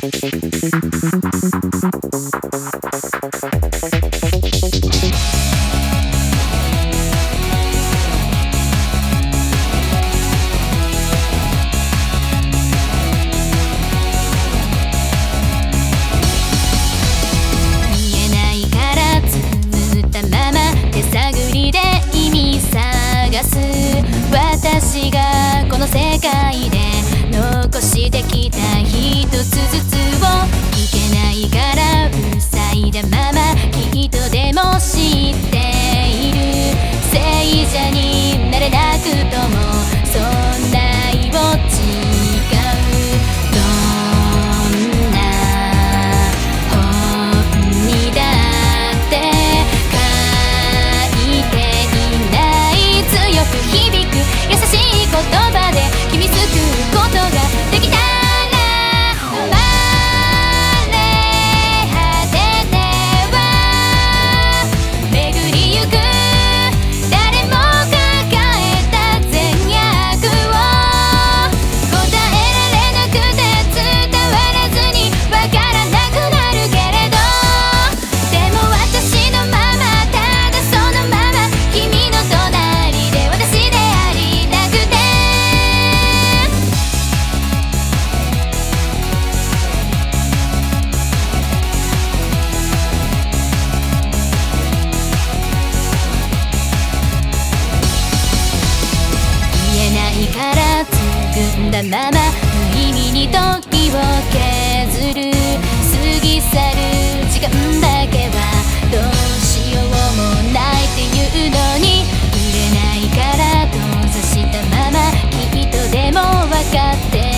私がこの世界で残してきた一つずつをいけないから塞いだままきっとでも知っている聖者になれなくともそんな命を違うどんな本にだって書いていない強く響く優しい言葉で君救うことができたら生まれ果てては巡りゆく誰も抱えた善悪を答えられなくて伝わらずにわからなくなるけれどでも私のままただそのまま君の隣で私でありたくて言えないからつぐんだまま無意味に時を削る過ぎ去る時間だけはどうしようもないっていうのに触れないから閉ざしたままきっとでも分かって